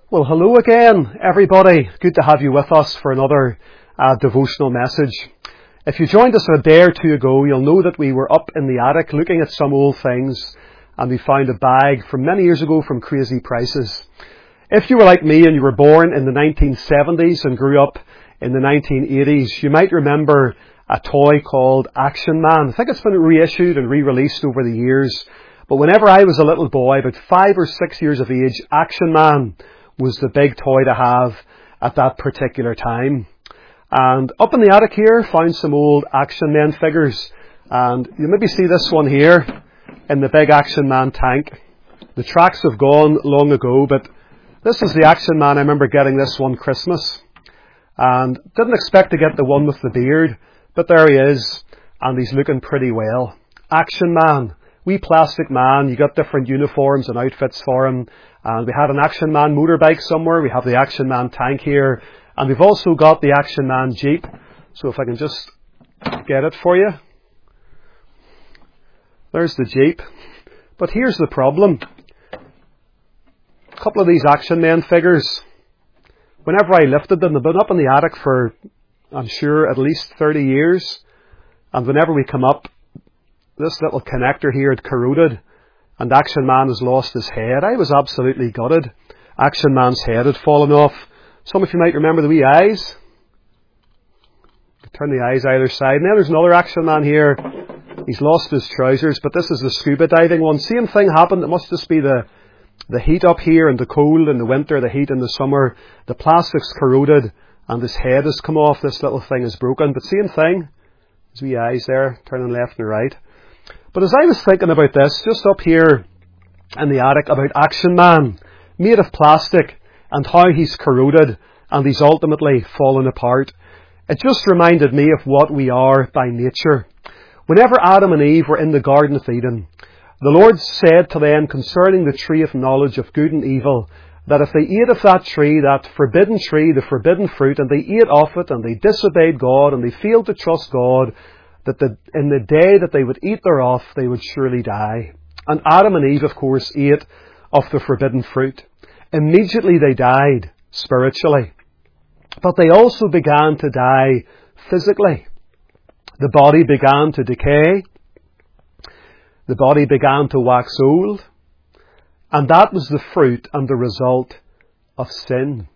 Well, hello again, everybody. Good to have you with us for another devotional message. If you joined us a day or two ago, you'll know that we were up in the attic looking at some old things, and we found a bag from many years ago from Crazy Prices. If you were like me and you were born in the 1970s and grew up in the 1980s, you might remember a toy called Action Man. I think it's been reissued and re-released over the years. But whenever I was a little boy, about 5 or 6 years of age, Action Man was the big toy to have at that particular time. And up in the attic here, found some old Action Man figures. And you maybe see this one here in the big Action Man tank. The tracks have gone long ago, but this is the Action Man. I remember getting this one Christmas. And didn't expect to get the one with the beard, but there he is. And he's looking pretty well. Action Man. Wee plastic man, you got different uniforms and outfits for him. And we had an Action Man motorbike somewhere. We have the Action Man tank here. And we've also got the Action Man Jeep. So if I can just get it for you. There's the Jeep. But here's the problem. A couple of these Action Man figures, whenever I lifted them, they've been up in the attic for, I'm sure, at least 30 years. And whenever we come up, this little connector here had corroded, and Action Man has lost his head. I was absolutely gutted. Action Man's head had fallen off. Some of you might remember the wee eyes. Turn the eyes either side. And then there's another Action Man here. He's lost his trousers, but this is the scuba diving one. Same thing happened. It must just be the heat up here and the cold in the winter, the heat in the summer. The plastic's corroded, and his head has come off. This little thing is broken. But same thing. His wee eyes there, turning left and right. But as I was thinking about this, just up here in the attic, about Action Man, made of plastic, and how he's corroded, and he's ultimately fallen apart, it just reminded me of what we are by nature. Whenever Adam and Eve were in the Garden of Eden, the Lord said to them concerning the tree of knowledge of good and evil, that if they ate of that tree, that forbidden tree, the forbidden fruit, and they ate of it, and they disobeyed God, and they failed to trust God, that in the day that they would eat thereof, they would surely die. And Adam and Eve, of course, ate of the forbidden fruit. Immediately they died spiritually. But they also began to die physically. The body began to decay. The body began to wax old. And that was the fruit and the result of sin.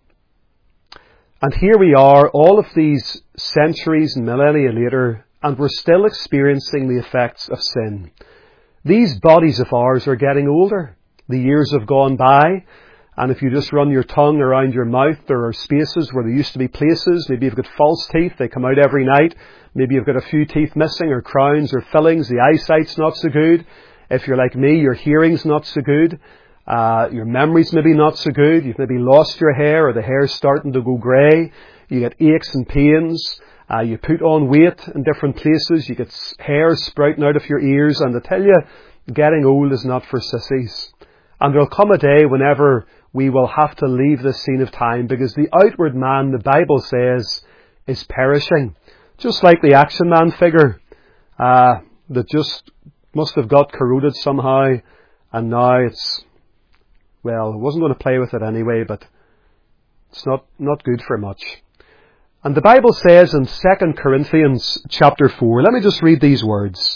And here we are, all of these centuries and millennia later, and we're still experiencing the effects of sin. These bodies of ours are getting older. The years have gone by, and if you just run your tongue around your mouth, there are spaces where there used to be places. Maybe you've got false teeth, they come out every night. Maybe you've got a few teeth missing, or crowns, or fillings. The eyesight's not so good. If you're like me, your hearing's not so good. Your memory's maybe not so good. You've maybe lost your hair, or the hair's starting to go grey. You get aches and pains. You put on weight in different places. You get hair sprouting out of your ears. And I tell you, getting old is not for sissies. And there'll come a day whenever we will have to leave this scene of time, because the outward man, the Bible says, is perishing. Just like the Action Man figure that just must have got corroded somehow. And now it's, well, I wasn't going to play with it anyway, but it's not good for much. And the Bible says in 2 Corinthians chapter 4, let me just read these words.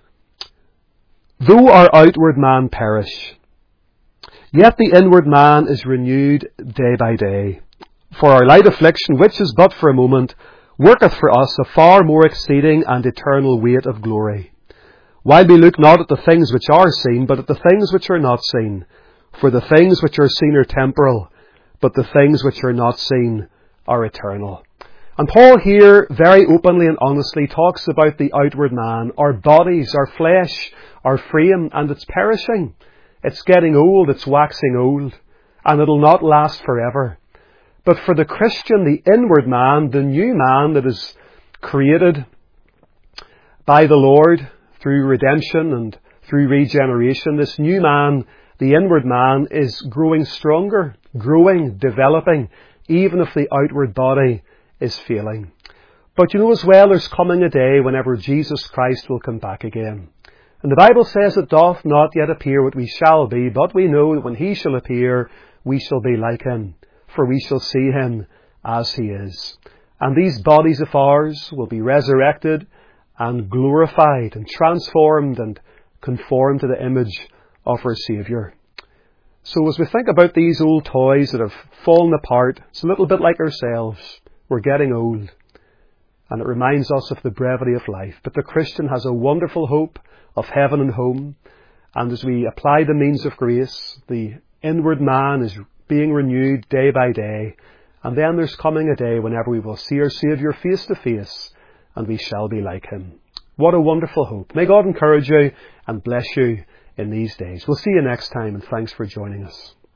Though our outward man perish, yet the inward man is renewed day by day. For our light affliction, which is but for a moment, worketh for us a far more exceeding and eternal weight of glory. While we look not at the things which are seen, but at the things which are not seen. For the things which are seen are temporal, but the things which are not seen are eternal. And Paul here very openly and honestly talks about the outward man, our bodies, our flesh, our frame, and it's perishing. It's getting old, it's waxing old, and it'll not last forever. But for the Christian, the inward man, the new man that is created by the Lord through redemption and through regeneration, this new man, the inward man, is growing stronger, growing, developing, even if the outward body is failing. But you know as well, there's coming a day whenever Jesus Christ will come back again. And the Bible says it doth not yet appear what we shall be, but we know that when he shall appear, we shall be like him, for we shall see him as he is. And these bodies of ours will be resurrected and glorified and transformed and conformed to the image of our Saviour. So as we think about these old toys that have fallen apart, it's a little bit like ourselves. We're getting old. And it reminds us of the brevity of life. But the Christian has a wonderful hope of heaven and home. And as we apply the means of grace, the inward man is being renewed day by day. And then there's coming a day whenever we will see our Saviour face to face, and we shall be like him. What a wonderful hope. May God encourage you and bless you in these days. We'll see you next time, and thanks for joining us.